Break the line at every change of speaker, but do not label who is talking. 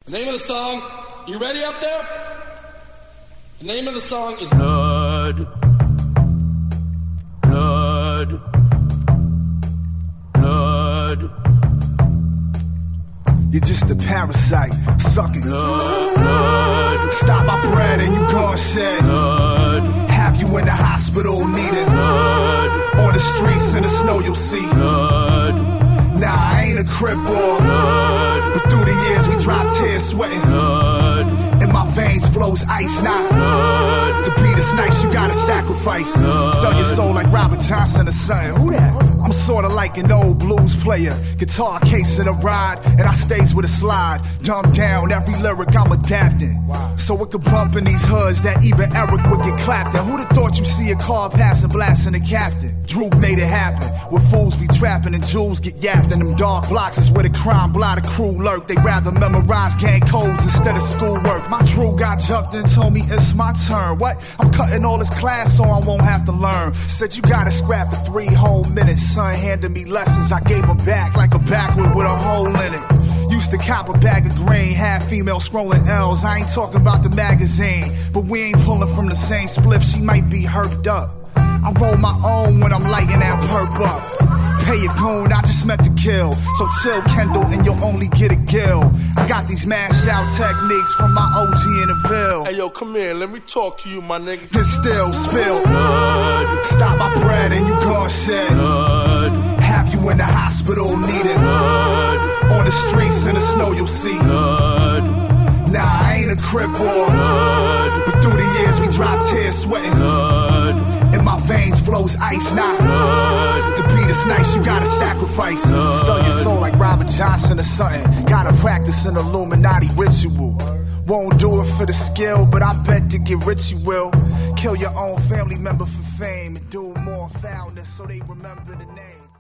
The name of the song, you ready up there? The name of the song is Blood. Blood. Blood.
You're just a parasite, sucking
Blood.
Stop my bread and you gon' shed
Blood.
Have you in the hospital needing
Blood.
On the streets in the snow you'll see
Blood.
Nah, I ain't a crip boy, but through the years we dropped tears sweating
Blood.
in my veins flows ice now.
Blood.
To be this nice you gotta sacrifice. Sell your soul like Robert Johnson or something. Who that? I'm sorta like an old blues player, guitar case in a ride, and I stays with a slide. Dumb down every lyric I'm adapting, so it could bump in these hoods that even Eric would get clapped in. Who'da thought you see a car passing blasting the captain? Drew made it happen. Where fools be trapping and jewels get yapped in them dark blocks is where the crime blotter crew lurk. They rather memorize gang codes instead of schoolwork. My Drew got jumped and told me it's my turn. What? I'm cutting all this class so I won't have to learn. Said you gotta scrap for 3 whole minutes. Son handed me lessons, I gave them back like a backward with a hole in it. Used to cop a bag of green, half female scrolling L's. I ain't talking about the magazine, but we ain't pulling from the same spliff. She might be herped up. I roll my own when I'm lighting that perp up. Pay your goon, I just meant to kill. So chill, Kendall, and you'll only get a gill. I got these mash out techniques from my OG in the Ville.
Hey yo, come here, let me talk to you, my nigga.
Then still spill
Blood.
Stop my bread and you gon' shed
Blood.
Have you in the hospital needing
Blood.
On the streets in the snow you'll see
Blood.
Nah, I ain't a crip boy,
Blood.
but through the years we dropped tears sweating
Blood.
in my veins flows ice now.
Blood.
To be this nice you gotta sacrifice. Sell your soul like Robert Johnson or something. Gotta practice an Illuminati ritual. Won't do it for the skill, but I bet to get rich you will. Kill your own family member for fame and do more foulness so they remember the name.